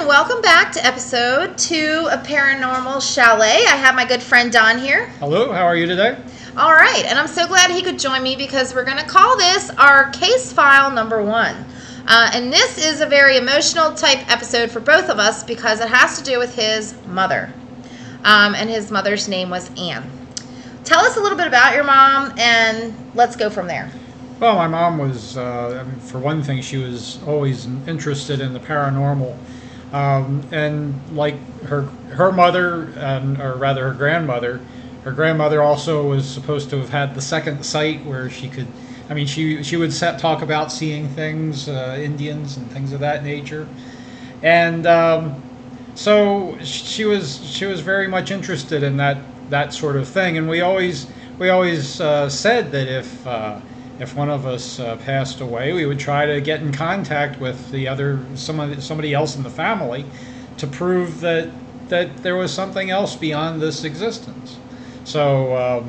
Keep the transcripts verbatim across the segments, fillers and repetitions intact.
and welcome back to episode two of Paranormal Chalet. I have my good friend Don here. Hello, how are you today? All right, and I'm so glad he could join me because we're going to call this our case file number one. Uh, and this is a very emotional type episode for both of us because it has to do with his mother. Um, and his mother's name was Anne. Tell us a little bit about your mom, and let's go from there. Well, my mom was, uh, I mean, for one thing, she was always interested in the paranormal. Um, and like her her mother, and, or rather her grandmother, her grandmother also was supposed to have had the second sight where she could, I mean, she, she would set, talk about seeing things, uh, Indians and things of that nature. And um, so she was she was very much interested in that, that sort of thing. And we always, we always uh, said that if... Uh, If one of us uh, passed away, we would try to get in contact with the other somebody, somebody else in the family to prove that that there was something else beyond this existence. So um,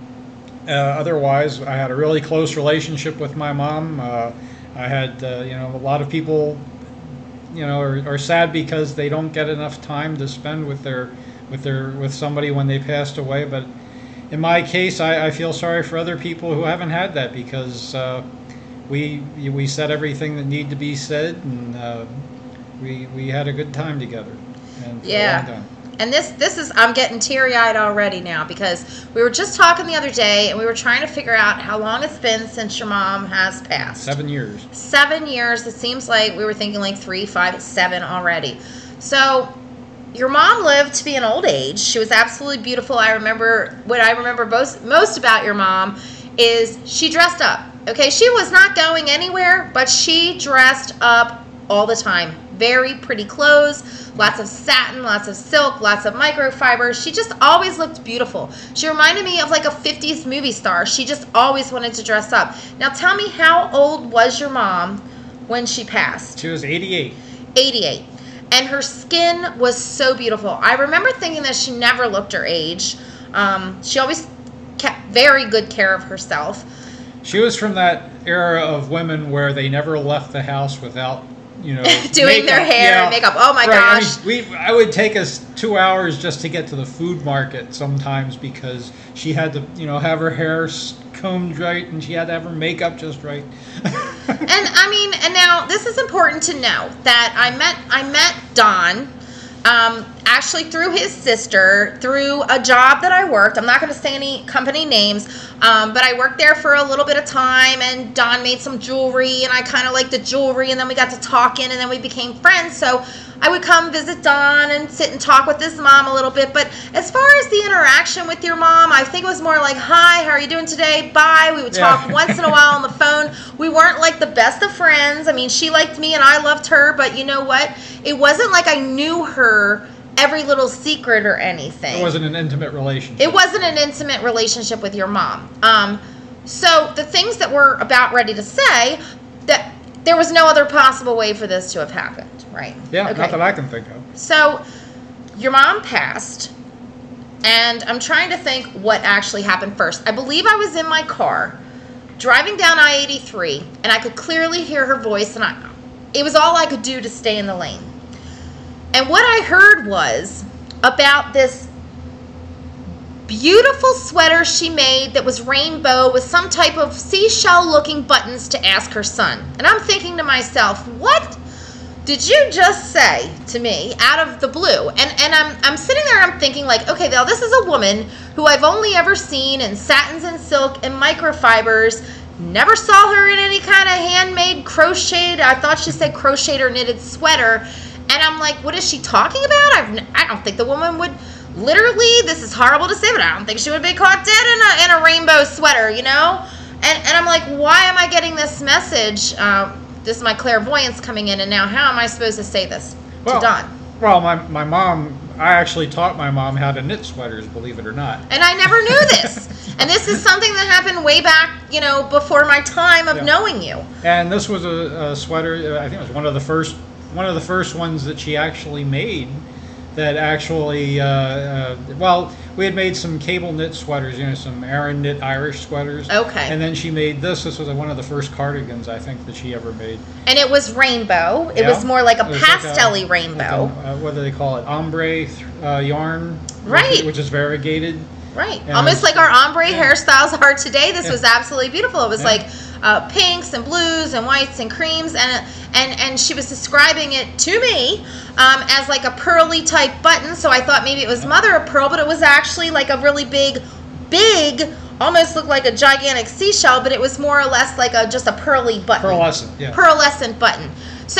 uh, otherwise, I had a really close relationship with my mom. Uh, I had, uh, you know, a lot of people, you know, are, are sad because they don't get enough time to spend with their with their with somebody when they passed away, but. In my case, I, I feel sorry for other people who haven't had that because uh, we we said everything that needed to be said, and uh, we we had a good time together. And for yeah. a long time. And this this is I'm getting teary-eyed already now because we were just talking the other day and we were trying to figure out how long it's been since your mom has passed. Seven years. Seven years. It seems like we were thinking like three, five, seven already. So. Your mom lived to be an old age. She was absolutely beautiful. I remember, what I remember most, most about your mom is she dressed up. Okay, she was not going anywhere, but she dressed up all the time. Very pretty clothes, lots of satin, lots of silk, lots of microfibers. She just always looked beautiful. She reminded me of like a fifties movie star. She just always wanted to dress up. Now tell me, how old was your mom when she passed? She was eighty-eight. eighty-eight. And her skin was so beautiful. I remember thinking that she never looked her age. Um, she always kept very good care of herself. She was from that era of women where they never left the house without, you know, doing makeup. their hair yeah. and makeup. Oh my right. gosh! I mean, we I would take us two hours just to get to the food market sometimes because she had to, you know, have her hair combed right and she had to have her makeup just right. And I mean, and now this is important to know that I met I met Don um, actually through his sister, through a job that I worked. I'm not going to say any company names, um, but I worked there for a little bit of time, and Don made some jewelry, and I kind of liked the jewelry, and then we got to talking, and then we became friends. So I would come visit Don and sit and talk with his mom a little bit. But as far as the interaction with your mom, I think it was more like, hi, how are you doing today? Bye. We would talk yeah. once in a while on the phone. We weren't like the best of friends. I mean, she liked me and I loved her. But you know what? It wasn't like I knew her every little secret or anything. It wasn't an intimate relationship. It wasn't an intimate relationship with your mom. Um, so the things that we're about ready to say, that there was no other possible way for this to have happened. Right. Yeah, okay. Not that I can think of. So, your mom passed, and I'm trying to think what actually happened first. I believe I was in my car, driving down I eighty-three, and I could clearly hear her voice, and I, it was all I could do to stay in the lane. And what I heard was about this beautiful sweater she made that was rainbow with some type of seashell-looking buttons to ask her son. And I'm thinking to myself, what did you just say to me out of the blue? And and I'm I'm sitting there and I'm thinking like, okay, now this is a woman who I've only ever seen in satins and silk and microfibers. Never saw her in any kind of handmade crocheted, I thought she said crocheted or knitted sweater. And I'm like, what is she talking about? I've, I don't think the woman would literally, this is horrible to say, but I don't think she would be caught dead in a, in a rainbow sweater, you know? And, and I'm like, why am I getting this message? Uh, This is my clairvoyance coming in, and now how am I supposed to say this well, to Don? Well, my, my mom, I actually taught my mom how to knit sweaters, believe it or not. And I never knew this. And this is something that happened way back, you know, before my time of yeah. knowing you. And this was a, a sweater, I think it was one of the first one of the first ones that she actually made. that actually, uh, uh, well, we had made some cable knit sweaters, you know, some Aran knit Irish sweaters. Okay. And then she made this. This was one of the first cardigans, I think, that she ever made. And it was rainbow. It Yeah. was more like a It was pastel-y like a- rainbow. like a, uh, what do they call it? Ombre uh, yarn. Right. Which is, which is variegated. Right. And Almost it's- like our ombre yeah. hairstyles are today. This Yeah. was absolutely beautiful. It was Yeah. like uh, pinks and blues and whites and creams, and and and she was describing it to me um, as like a pearly type button. So I thought maybe it was Yeah. mother of pearl, but it was actually like a really big, big, almost looked like a gigantic seashell, but it was more or less like a just a pearly button. Pearlescent, yeah. Pearlescent button. So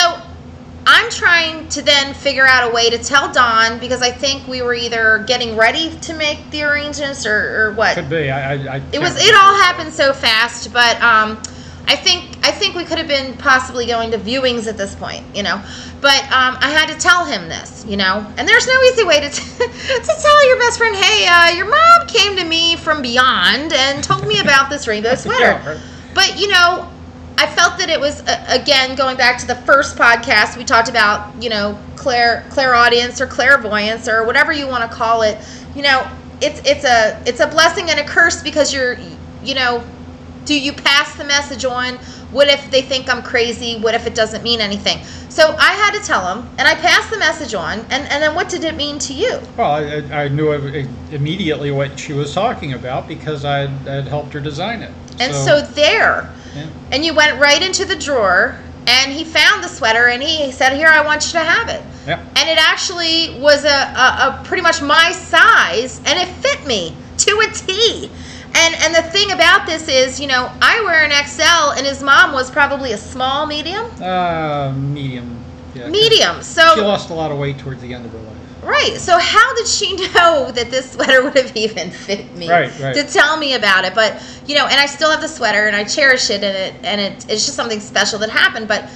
I'm trying to then figure out a way to tell Dawn, because I think we were either getting ready to make the arrangements or, or what. Could be. I, I, I It was. can't It all remember. happened so fast, but um, I think I think we could have been possibly going to viewings at this point, you know. But um, I had to tell him this, you know. And there's no easy way to t- to tell your best friend, hey, uh, your mom came to me from beyond and told me about this rainbow sweater. Yeah, right. But you know, I felt that it was uh, again going back to the first podcast we talked about, you know, clair clairaudience or clairvoyance or whatever you want to call it. You know, it's it's a it's a blessing and a curse, because you're, you know, do you pass the message on? What if they think I'm crazy? What if it doesn't mean anything? So I had to tell them, and I passed the message on. And, and then what did it mean to you? Well, I, I knew it- immediately what she was talking about because I had helped her design it. And so, there, yeah. and you went right into the drawer, and he found the sweater, and he said, here, I want you to have it. Yep. And it actually was a, a, a pretty much my size, and it fit me to a T. And and the thing about this is, you know, I wear an X L, and his mom was probably a small, medium? Uh, medium. Yeah, Medium. She So, lost a lot of weight towards the end of her life. right. So how did she know that this sweater would have even fit me? Right, right. To tell me about it. But, you know, and I still have the sweater, and I cherish it, and it and it, it's just something special that happened. But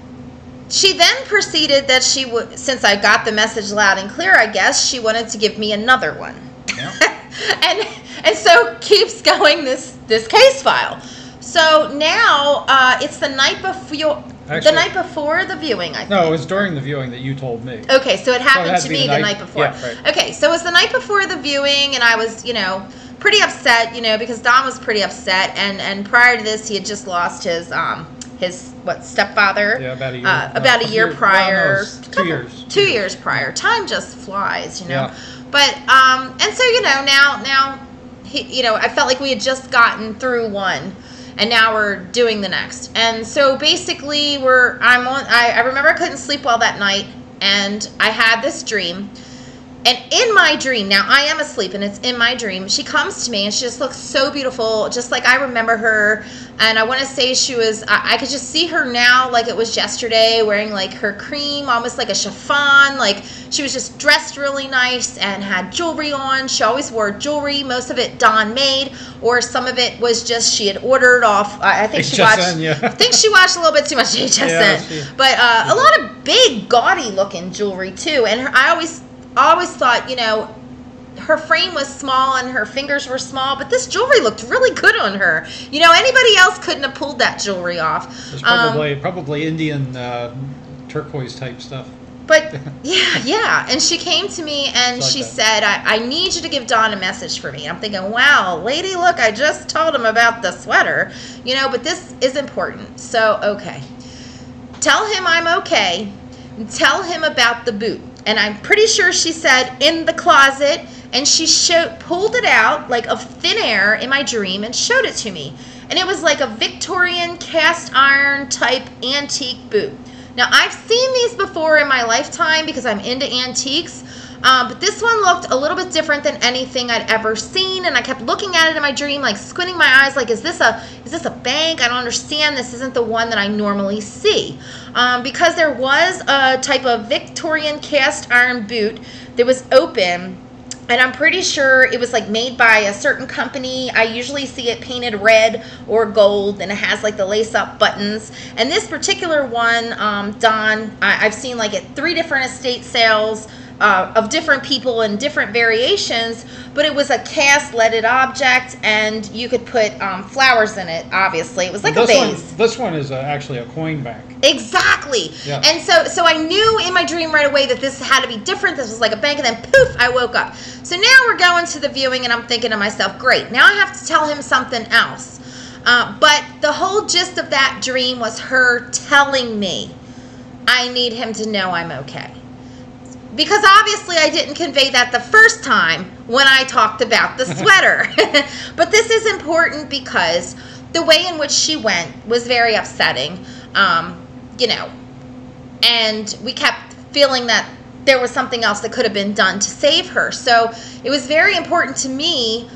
she then proceeded that she would, since I got the message loud and clear, I guess, she wanted to give me another one. Yeah. and and so keeps going this this case file. So now uh, it's the night before the Actually- night before the viewing, I think. No, it was during the viewing that you told me. Okay, so it happened had to to be me the the night- night before. yeah, right. Okay, so it was the night before the viewing, and I was, you know, pretty upset, you know, because Don was pretty upset, and and prior to this, he had just lost his um his what stepfather. Yeah, about a year. Uh, about uh, a year well, no, prior. it was two years. Two years prior. Time just flies, you know. Yeah. But um, and so you know now now, he, you know, I felt like we had just gotten through one, and now we're doing the next. And so basically, we're I'm on. I, I remember I couldn't sleep well that night, and I had this dream. And in my dream, now I am asleep and it's in my dream, she comes to me and she just looks so beautiful, just like I remember her. And I want to say she was, I, I could just see her now like it was yesterday, wearing like her cream, almost like a chiffon. Like she was just dressed really nice and had jewelry on. She always wore jewelry, most of it Dawn made, or some of it was just she had ordered off. I, I think she H S N, watched, yeah. I think she watched a little bit too much H S N. Yeah, she- but uh, a lot of big, gaudy looking jewelry too. And her, I always, always thought, you know, her frame was small and her fingers were small, but this jewelry looked really good on her. You know, anybody else couldn't have pulled that jewelry off. It's Um, probably probably Indian uh, turquoise type stuff. But yeah, yeah. And she came to me and It's like she that. said, I, I need you to give Don a message for me. I'm thinking, wow, lady, look, I just told him about the sweater, you know, but this is important. So, okay. Tell him I'm okay. And tell him about the boot. And I'm pretty sure she said in the closet, and she showed, pulled it out like of thin air in my dream and showed it to me. And it was like a Victorian cast iron type antique boot. Now, I've seen these before in my lifetime because I'm into antiques, um, but this one looked a little bit different than anything I'd ever seen, and I kept looking at it in my dream, like squinting my eyes, like, is this a is this a bank? I don't understand. This isn't the one that I normally see. Um, because there was a type of Victorian cast iron boot that was open, and I'm pretty sure it was like made by a certain company. I usually see it painted red or gold, and it has like the lace-up buttons. And this particular one, um, Don, I, I've seen like at three different estate sales. uh, of different people and different variations, but it was a cast leaded object, and you could put um, flowers in it. Obviously, it was like this a vase. One, this one is uh, actually a coin bank. Exactly. Yeah. And so, so I knew in my dream right away that this had to be different. This was like a bank, and then poof, I woke up. So now we're going to the viewing, and I'm thinking to myself, great. Now I have to tell him something else. Uh, but the whole gist of that dream was her telling me, I need him to know I'm okay. Because obviously I didn't convey that the first time when I talked about the sweater. But this is important because the way in which she went was very upsetting, um, you know, and we kept feeling that there was something else that could have been done to save her. So it was very important to me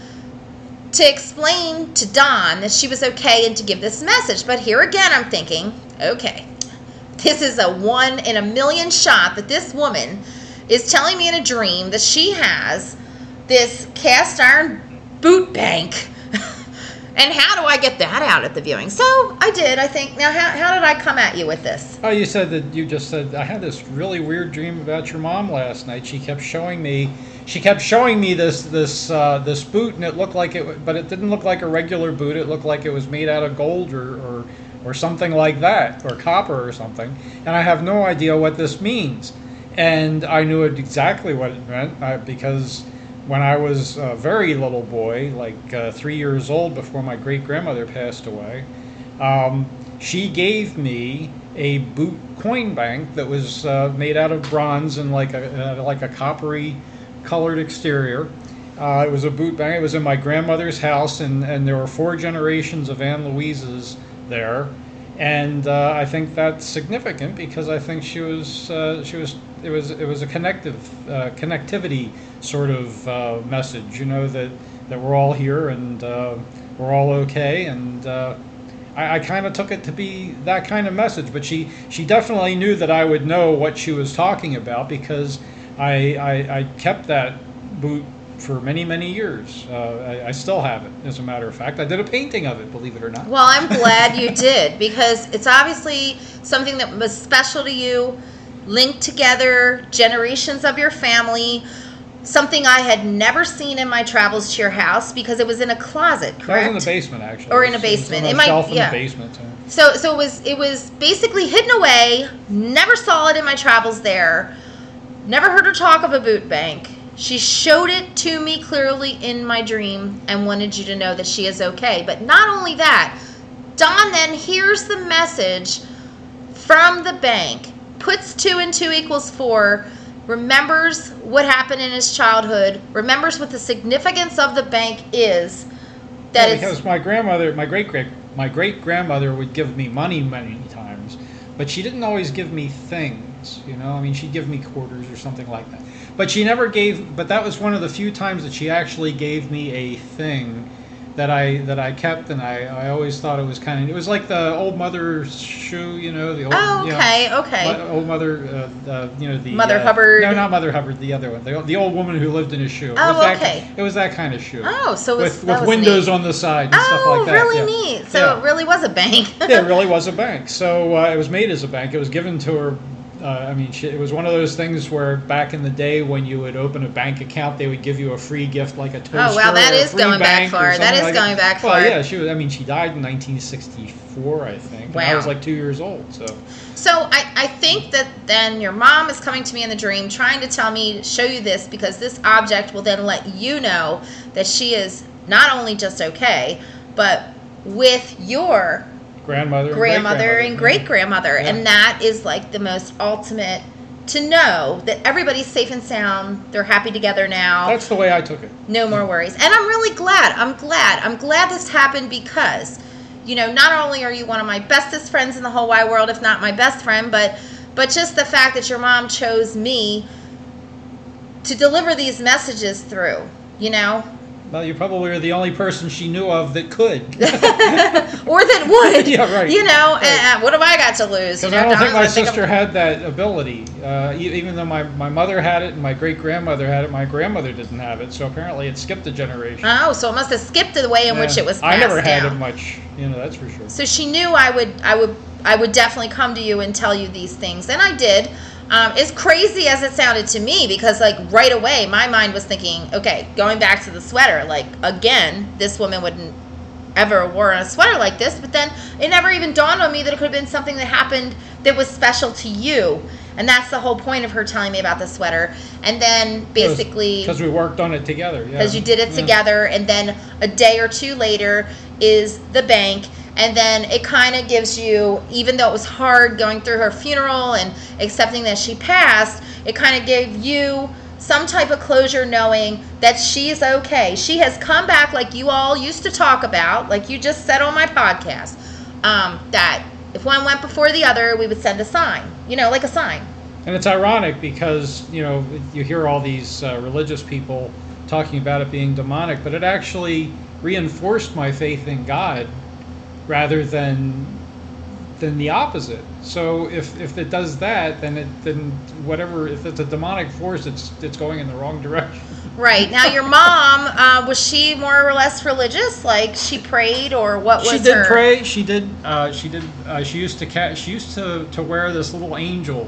to explain to Dawn that she was okay and to give this message. But here again, I'm thinking, okay, this is a one in a million shot that this woman is telling me in a dream that she has this cast iron boot bank. And how do I get that out at the viewing? So I did, I think. Now, how, how did I come at you with this? Oh, you said that you just said, I had this really weird dream about your mom last night. She kept showing me, she kept showing me this this uh, this boot, and it looked like it, but it didn't look like a regular boot. It looked like it was made out of gold or, or, or something like that, or copper or something. And I have no idea what this means. And I knew it exactly what it meant uh, because when I was a very little boy, like uh, three years old before my great-grandmother passed away, um, she gave me a boot coin bank that was uh, made out of bronze and like a uh, like a coppery colored exterior. Uh, it was a boot bank. It was in my grandmother's house, and, and there were four generations of Ann Louise's there. And uh, I think that's significant because I think she was uh, she was it was it was a connective uh, connectivity sort of uh, message, you know, that that we're all here and uh, we're all okay. And uh, I, I kind of took it to be that kind of message. But she she definitely knew that I would know what she was talking about because I I, I kept that boot for many, many years. Uh, I, I still have it, as a matter of fact. I did a painting of it, believe it or not. Well, I'm glad you did, because it's obviously something that was special to you, linked together generations of your family, something I had never seen in my travels to your house because it was in a closet, correct? That was in the basement, actually. Or in a It was basement. on a It might- shelf in yeah. the basement, too. So so it was it was basically hidden away, never saw it in my travels there, never heard her talk of a boot bank. She showed it to me clearly in my dream and wanted you to know that she is okay. But not only that, Dawn then hears the message from the bank, puts two and two equals four, remembers what happened in his childhood, remembers what the significance of the bank is. That Yeah, it's, because my grandmother, my great great, my great grandmother would give me money many times, but she didn't always give me things. You know, I mean, she'd give me quarters or something like that. But she never gave. But that was one of the few times that she actually gave me a thing that I that I kept, and I, I always thought it was kind of. It was like the old mother's shoe, you know, the old. oh, you know, okay, okay. mo- old mother, uh, uh, you know, the Mother uh, Hubbard. No, not Mother Hubbard. The other one, the, the old woman who lived in a shoe. It Oh, was that, okay. It was that kind of shoe. Oh, so it was, with that with was windows neat. on the side and Oh, stuff like that. really yeah. neat. So Yeah. it really was a bank. Yeah, it really was a bank. So uh, it was made as a bank. It was given to her. Uh, I mean, she, it was one of those things where back in the day when you would open a bank account, they would give you a free gift like a toaster. Oh, wow, that or a is free going back bank or far. That something is like going back well, far. yeah, she was. I mean, she died in nineteen sixty-four, I think. And I Wow. was like two years old. So So I, I think that then your mom is coming to me in the dream trying to tell me, show you this, because this object will then let you know that she is not only just okay, but with your grandmother, and grandmother and great-grandmother, great grandmother. Yeah. And that is like the most ultimate, to know that everybody's safe and sound. They're happy together now. That's the way I took it. No more worries. And I'm really glad. I'm glad. I'm glad this happened because, you know, not only are you one of my bestest friends in the whole wide world, if not my best friend, but but just the fact that your mom chose me to deliver these messages through, you know, Well, you probably were the only person she knew of that could. or that would. Yeah, right. You know, Right. uh, what have I got to lose? Because You know, I don't think Don's my gonna think sister I'm- had that ability. Uh, e- even though my, my mother had it and my great grandmother had it, my grandmother didn't have it. So apparently it skipped a generation. Oh, so it must have skipped the way in which Yeah. it was I passed never had down. it much, you know, that's for sure. So she knew I would, I would, I would definitely come to you and tell you these things, and I did. Um, as crazy as it sounded to me, because like right away my mind was thinking, okay, going back to the sweater, like again, this woman wouldn't ever wore a sweater like this, but then it never even dawned on me that it could have been something that happened that was special to you. And that's the whole point of her telling me about the sweater. And then basically, because we worked on it together. Because yeah. you did it yeah. together. And then a day or two later is the bank. And then it kind of gives you, even though it was hard going through her funeral and accepting that she passed, it kind of gave you some type of closure knowing that she's okay. She has come back like you all used to talk about, like you just said on my podcast, um, that if one went before the other, we would send a sign, you know, like a sign. And it's ironic because, you know, you hear all these uh, religious people talking about it being demonic, but it actually reinforced my faith in God rather than than the opposite. So if, if it does that, then it then whatever, if it's a demonic force, it's it's going in the wrong direction. Right. Now your mom, uh, was she more or less religious? Like she prayed, or what was her? She did her? pray. She did. Uh, she did. Uh, she used to ca- She used to, to wear this little angel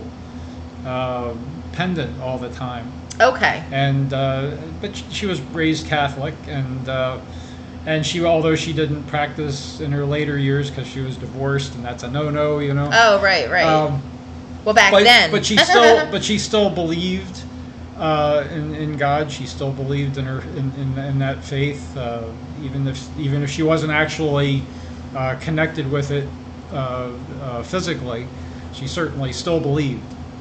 uh, pendant all the time. Okay. And uh, but she was raised Catholic, and uh, and she, although she didn't practice in her later years because she was divorced, and that's a no-no, you know. Oh, right, right. Um, well, back but, then. But she still, but she still believed uh, in in God. She still believed in her in, in, in that faith, uh, even if even if she wasn't actually uh, connected with it uh, uh, physically, she certainly still believed.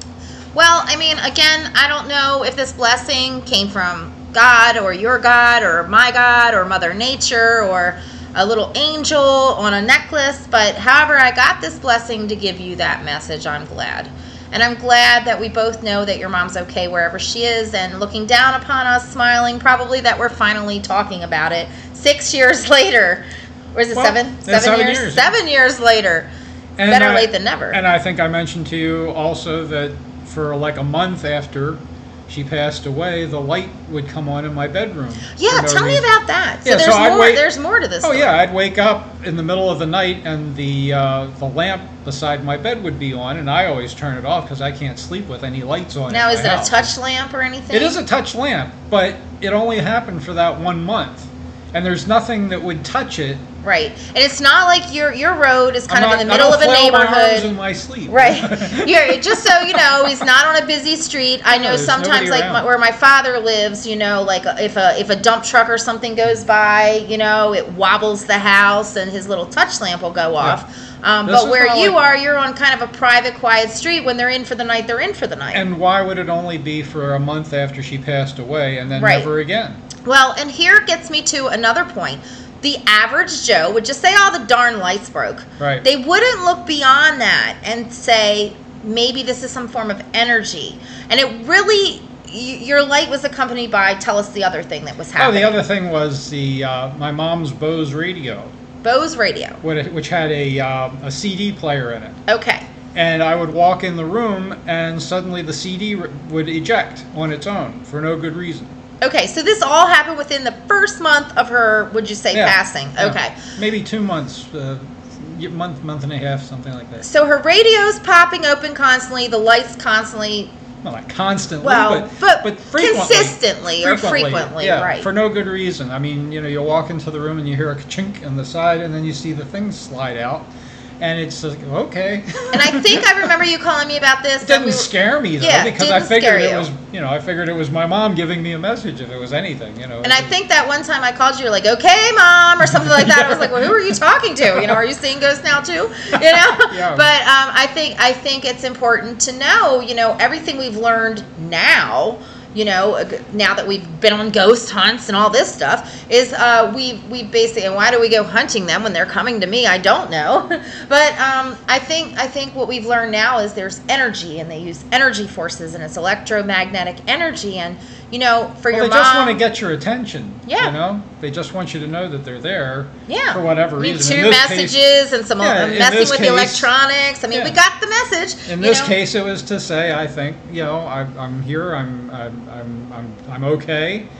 Well, I mean, again, I don't know if this blessing came from God or your God or my God or Mother Nature or a little angel on a necklace, but however I got this blessing to give you that message, I'm glad. And I'm glad that we both know that your mom's okay wherever she is and looking down upon us, smiling, probably that we're finally talking about it six years later. Or is it well, seven? Seven, seven years? years? Seven years later. And Better I, late than never. And I think I mentioned to you also that for like a month after she passed away, the light would come on in my bedroom. Yeah, no tell reason. me about that. So yeah, there's so I'd more. wait, there's more to this. Oh story. yeah, I'd wake up in the middle of the night and the uh, the lamp beside my bed would be on, and I always turn it off because I can't sleep with any lights on. Now, in is my it house. a touch lamp or anything? It is a touch lamp, but it only happened for that one month, and there's nothing that would touch it. Right, and it's not like your your road is kind I'm of not, in the middle I of don't a flail my arms neighborhood. in my sleep. Right, you're, just so you know, he's not on a busy street. I know No, there's sometimes, nobody like around. my, where my father lives, you know, like if a if a dump truck or something goes by, you know, it wobbles the house, and his little touch lamp will go off. Um, This but is where not you like- are, you're on kind of a private, quiet street. When they're in for the night, they're in for the night. And why would it only be for a month after she passed away and then Right. never again? Well, and here gets me to another point. The average Joe would just say, oh, the darn lights broke. Right. They wouldn't look beyond that and say, maybe this is some form of energy. And it really, y- your light was accompanied by, tell us the other thing that was Oh, happening. the other thing was the uh, my mom's Bose radio, Bose radio. which which had a uh, a C D player in it. Okay. And I would walk in the room, and suddenly the C D r- would eject on its own for no good reason. Okay, so this all happened within the first month of her, would you say, Yeah. passing? Yeah. Okay. Maybe two months, uh, y- month, month and a half, something like that. So her radio's popping open constantly, the lights constantly, Well, not constantly, well, but, but, but frequently. consistently or frequently, yeah, right. for no good reason. I mean, you know, you walk into the room and you hear a chink on the side, and then you see the things slide out, and it's like, okay. And I think I remember you calling me about this. It that didn't we were- scare me though, Yeah, because I didn't figured scare it you. was, you know, I figured it was my mom giving me a message if it was anything, you know. And I think that one time I called you, you were like, okay, mom, or something like that. Yeah. I was like, well, who are you talking to? You know, are you seeing ghosts now too? You know? Yeah. But um, I think I think it's important to know, you know, everything we've learned now, you know, now that we've been on ghost hunts and all this stuff, is uh, we we basically, and why do we go hunting them when they're coming to me? I don't know. But um, I think I think what we've learned now is there's energy, and they use energy forces, and it's electromagnetic energy, and you know, for well, your they mom, just want to get your attention. Yeah. You know, they just want you to know that they're there. yeah, For whatever I mean, reason. two In this messages case- and some Yeah, uh, in messing this with the case- electronics. I mean, we yeah. got the message. In you this know? case, it was to say, I think, you know, I, I'm here, I'm, I'm, I'm, I'm, I'm okay.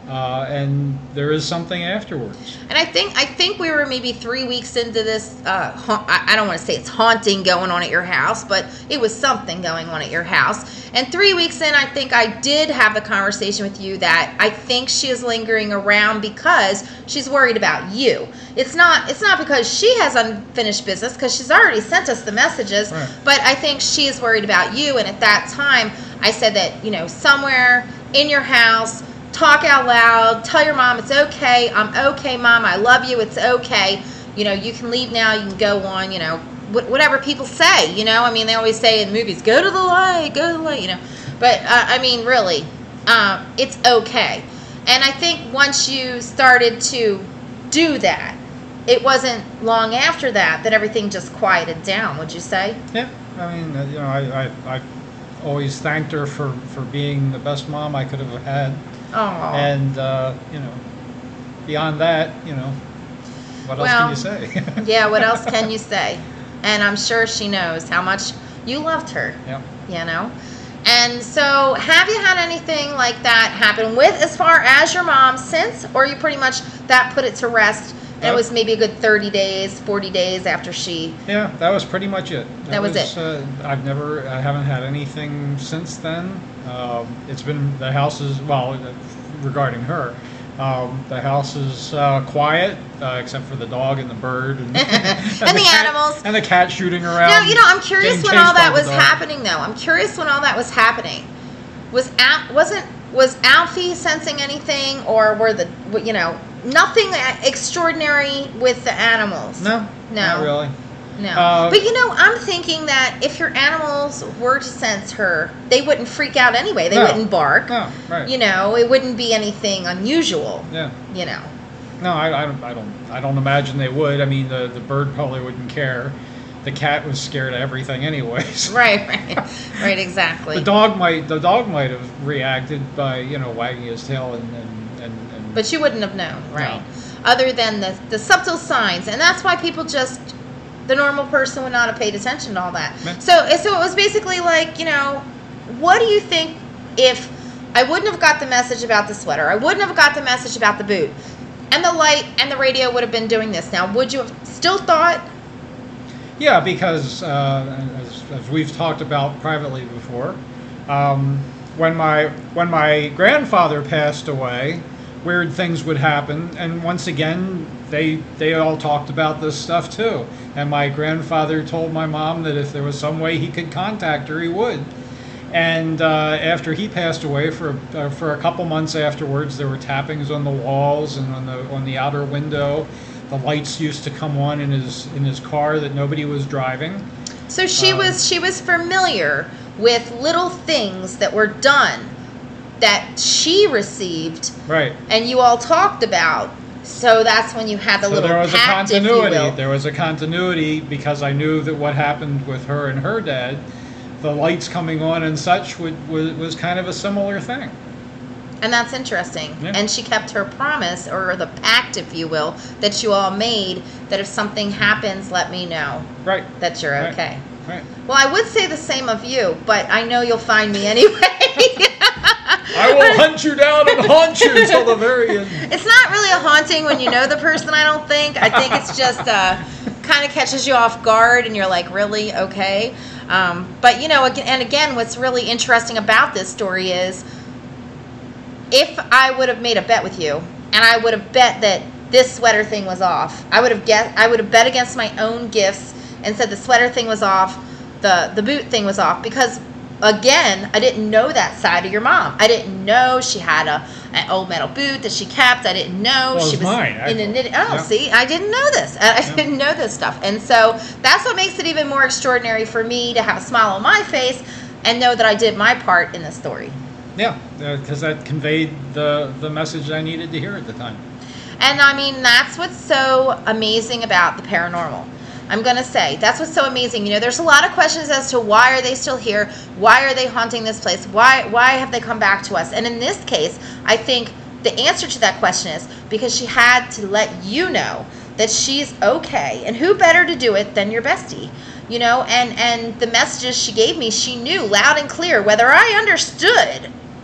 uh, and there is something afterwards. And I think I think we were maybe three weeks into this. Uh, ha- I I don't want to say it's haunting going on at your house, but it was something going on at your house. And three weeks in, I think I did have the conversation with you that I think she is lingering around because she's worried about you. It's not it's not because she has unfinished business, because she's already sent us the messages. Right. But I think she is worried about you. And at that time, I said that, you know, somewhere in your house, talk out loud, tell your mom it's okay. I'm okay, Mom. I love you. It's okay. You know, you can leave now. You can go on, you know, wh- whatever people say, you know. I mean, they always say in movies, go to the light, go to the light, you know. But, uh, I mean, really, um, it's okay. And I think once you started to do that, it wasn't long after that that everything just quieted down, would you say? Yeah, I mean, uh, you know, I, I, I always thanked her for, for being the best mom I could have had. Oh. And, uh, you know, beyond that, you know, what Well, else can you say? Yeah, what else can you say? And I'm sure she knows how much you loved her, Yeah. you know? And so, have you had anything like that happen with, as far as your mom, since, or you pretty much, that put it to rest, and it Nope. was maybe a good thirty days, forty days after she, Yeah, that was pretty much it. That was it. Uh, I've never, I haven't had anything since then. Um, it's been, the house is, well, uh, regarding her, um, the house is uh, quiet, uh, except for the dog and the bird. And, and, And the cat- animals. And the cat shooting around. Now, you know, I'm curious getting when all chased that by the was dog. happening, though. I'm curious when all that was happening. Was Al, wasn't was Alfie sensing anything, or were the, you know, nothing extraordinary with the animals? No, No. not really. No. Uh, But, you know, I'm thinking that if your animals were to sense her, they wouldn't freak out anyway. They No. wouldn't bark. No, right. You know, it wouldn't be anything unusual, Yeah. you know. No, I, I, don't, I don't. I don't imagine they would. I mean, the the bird probably wouldn't care. The cat was scared of everything, anyways. Right, right. Right, exactly. The dog might. The dog might have reacted by you know wagging his tail and and and. and But you wouldn't have known, right? Other than the, the subtle signs. And that's why people just, the normal person would not have paid attention to all that. Yeah. So, so it was basically like, you know, what do you think if I wouldn't have got the message about the sweater, I wouldn't have got the message about the boot, and the light and the radio would have been doing this? Now, would you have still thought? Yeah, because uh, as, as we've talked about privately before, um, when my when my grandfather passed away, weird things would happen, and once again, they they all talked about this stuff too. And my grandfather told my mom that if there was some way he could contact her, he would. And uh, after he passed away, for uh, for a couple months afterwards, there were tappings on the walls and on the on the outer window. The lights used to come on in his in his car that nobody was driving. So she Um, was she was familiar with little things that were done that she received, Right. and you all talked about. So that's when you had the So little there was a pact, if you continuity. will. There was a continuity because I knew that what happened with her and her dad, the lights coming on and such, would, was, was kind of a similar thing. And that's interesting. Yeah. And she kept her promise, or the pact, if you will, that you all made, that if something happens, let me know Right. that you're Right. okay. Right. Well, I would say the same of you, but I know you'll find me anyway. I will hunt you down and haunt you until the very end. It's not really a haunting when you know the person, I don't think. I think it's just uh, kind of catches you off guard, and you're like, really? Okay. Um, but, you know, again, and again, what's really interesting about this story is if I would have made a bet with you, and I would have bet that this sweater thing was off, I would have guessed, I would have bet against my own gifts and said the sweater thing was off, the, the boot thing was off, because again, I didn't know that side of your mom. I didn't know she had a an old metal boot that she kept. I didn't know Well, she it's was mine, in a actually. knit. Oh, Yeah. see, I didn't know this. I, I didn't know this stuff, and so that's what makes it even more extraordinary for me to have a smile on my face and know that I did my part in the story. Yeah, because that conveyed the, the message I needed to hear at the time. And I mean, that's what's so amazing about the paranormal. I'm going to say, that's what's so amazing. You know, there's a lot of questions as to why are they still here? Why are they haunting this place? Why why have they come back to us? And in this case, I think the answer to that question is because she had to let you know that she's okay. And who better to do it than your bestie? You know, and, and the messages she gave me, she knew loud and clear, whether I understood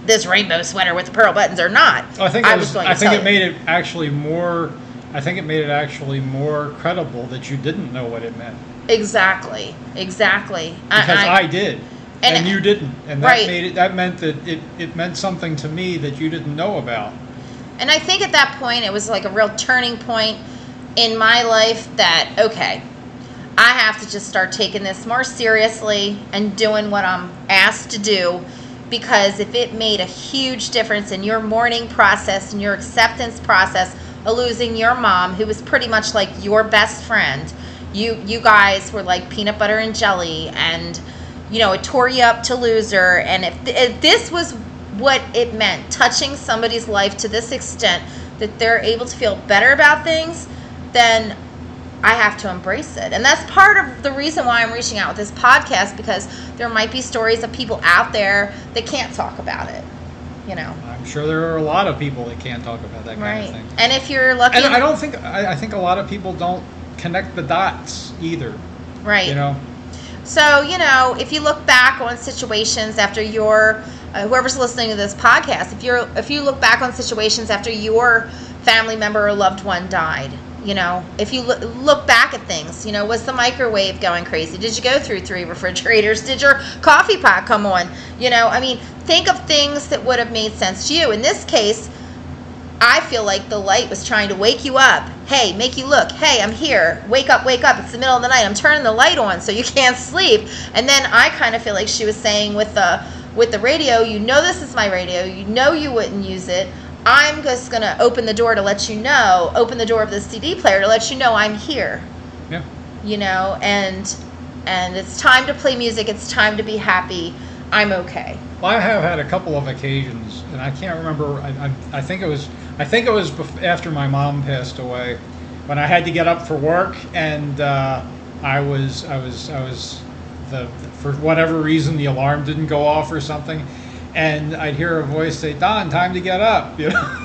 this rainbow sweater with the pearl buttons or not. I think it I was, was going to I think tell it made it actually more. I think it made it actually more credible that you didn't know what it meant. Exactly. Exactly. Because I, I, I did, and, and you didn't, and that right. made it. That meant that it, it meant something to me that you didn't know about. And I think at that point it was like a real turning point in my life that, okay, I have to just start taking this more seriously and doing what I'm asked to do, because if it made a huge difference in your mourning process and your acceptance process of losing your mom, who was pretty much like your best friend, you you guys were like peanut butter and jelly, and you know, it tore you up to lose her. And if, if this was what it meant, touching somebody's life to this extent that they're able to feel better about things, then I have to embrace it. And that's part of the reason why I'm reaching out with this podcast, because there might be stories of people out there that can't talk about it, you know. I'm sure there are a lot of people that can't talk about that kind Right. of thing. And if you're lucky, And I don't think I, I think a lot of people don't connect the dots either. right. You know. So, you know, if you look back on situations after your, uh, whoever's listening to this podcast, if you're, if you look back on situations after your family member or loved one died, you know, if you look, look back at things, you know, was the microwave going crazy? Did you go through three refrigerators? Did your coffee pot come on? You know, I mean, think of things that would have made sense to you. In this case, I feel like the light was trying to wake you up. Hey, make you look. Hey, I'm here. Wake up, wake up. It's the middle of the night. I'm turning the light on so you can't sleep. And then I kind of feel like she was saying with the with the radio, you know this is my radio. You know you wouldn't use it. I'm just going to open the door to let you know, open the door of the C D player to let you know I'm here. Yeah. You know, and and it's time to play music. It's time to be happy. I'm okay. Well, I have had a couple of occasions, and I can't remember. I, I, I think it was. I think it was bef- after my mom passed away, when I had to get up for work, and uh, I was, I was, I was, the for whatever reason the alarm didn't go off or something, and I'd hear a voice say, "Don, time to get up." You know.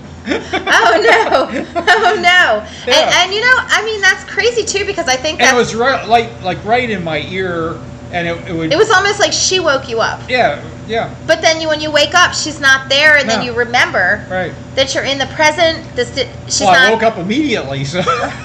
Oh no! Oh no! Yeah. And, and you know, I mean, that's crazy too, because I think And that it was right, like, like right in my ear, and it, it would. it was almost like she woke you up. Yeah, yeah. But then you, when you wake up, she's not there, and then No. you remember Right. that you're in the present. This she's Well, I not. woke up immediately, so.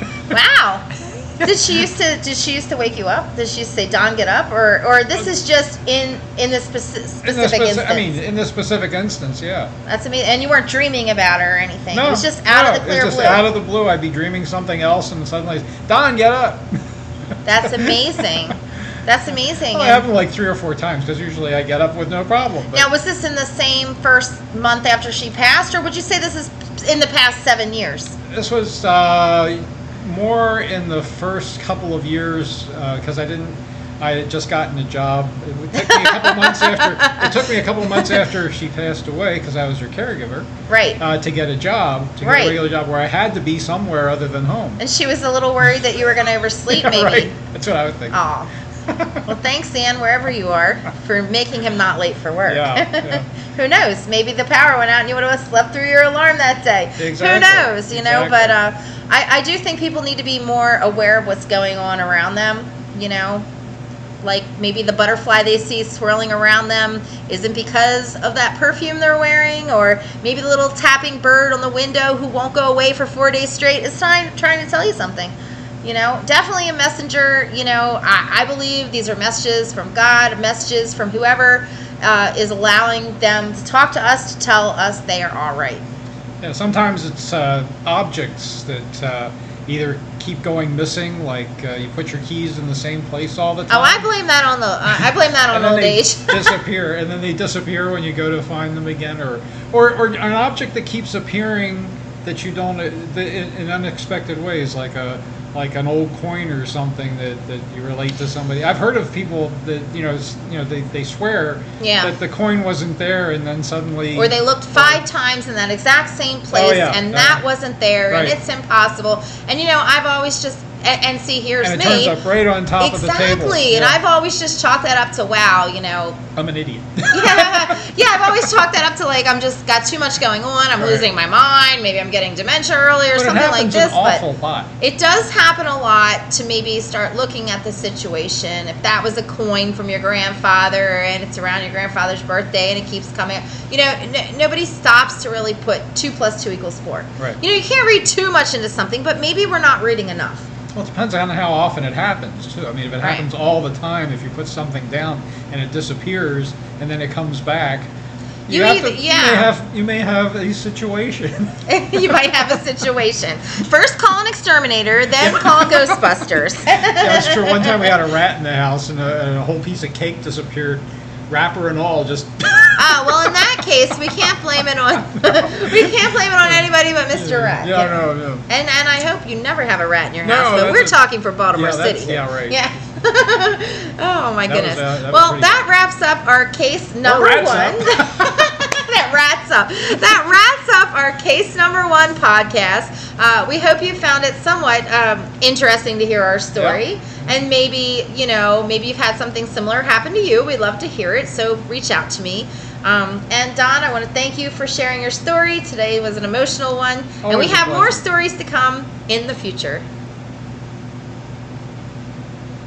Wow. Did she used to? Did she used to wake you up? Did she used to say, "Don, get up," or or this is just in in this speci- specific In the speci- instance? I mean, in this specific instance, yeah. That's amazing. And you weren't dreaming about her or anything. No, it was just out no, of the clear it was just blue. out of the blue. I'd be dreaming something else, and suddenly, Don, get up. That's amazing. That's amazing. Well, it And- happened like three or four times because usually I get up with no problem. But Now, was this in the same first month after she passed, or would you say this is in the past seven years? this was uh, more in the first couple of years because I didn't. I had just gotten a job. It took me a couple months after. It took me a couple of months after she passed away because I was her caregiver Right. uh, to get a job, to get Right. a regular job where I had to be somewhere other than home. And she was a little worried that you were going to oversleep, Yeah, maybe. right. That's what I would think. Aw. Well, thanks, Ann, wherever you are, for making him not late for work. Yeah, yeah. Who knows? Maybe the power went out and you would have slept through your alarm that day. Exactly. Who knows? You know, Exactly. but uh, I, I do think people need to be more aware of what's going on around them, you know. Like maybe the butterfly they see swirling around them isn't because of that perfume they're wearing, or maybe the little tapping bird on the window who won't go away for four days straight is trying, trying to tell you something. You know, definitely a messenger. You know, I, I believe these are messages from God, messages from whoever uh, is allowing them to talk to us to tell us they are all right. Yeah, sometimes it's uh, objects that uh, either keep going missing, like uh, you put your keys in the same place all the time. Oh, I blame that on the. Uh, I blame that on and then old they age. disappear, and then they disappear when you go to find them again, or or, or an object that keeps appearing that you don't uh, the, in, in unexpected ways, like a like an old coin or something that, that you relate to somebody. I've heard of people that you know s- you know they, they swear Yeah. that the coin wasn't there, and then suddenly Or they looked five times in that exact same place, Oh, yeah, and that- that wasn't there, right. and it's impossible. And you know, I've always just and, and see, here's and it me. turns up right on top exactly, of the table. and Yeah. I've always just chalked that up to wow. You know, I'm an idiot. yeah, yeah. I've always chalk that up to like I'm just got too much going on. I'm Right. losing my mind. Maybe I'm getting dementia early or But it something like happens this. an awful But lot. it does happen a lot to maybe start looking at the situation. If that was a coin from your grandfather and it's around your grandfather's birthday and it keeps coming, you know, n- nobody stops to really put two plus two equals four. Right. You know, you can't read too much into something, but maybe we're not reading enough. Well, it depends on how often it happens, too. I mean, if it Right. happens all the time, if you put something down and it disappears and then it comes back, you, You have either- to, yeah. you may have you may have a situation. You might have a situation. First call an exterminator, then call Ghostbusters. Yeah, that's true. One time we had a rat in the house and a, and a whole piece of cake disappeared, wrapper and all. Just Ah, well, in that case, we can't blame it on we can't blame it on anybody but Mister Rat. Yeah, no, no. And and I hope you never have a rat in your No, house, but that's we're a- talking for Baltimore yeah, that's- City. yeah, right. Yeah. Oh my That was, goodness. uh, that was well, pretty that wraps up our case number wraps one. up. That wraps up. That wraps up our case number one podcast. Uh, we hope you found it somewhat um, interesting to hear our story. And maybe, you know, maybe you've had something similar happen to you. We'd love to hear it. So reach out to me. Um, and Don, I want to thank you for sharing your story. Today was an emotional one. and we Always a have more pleasure. stories to come in the future.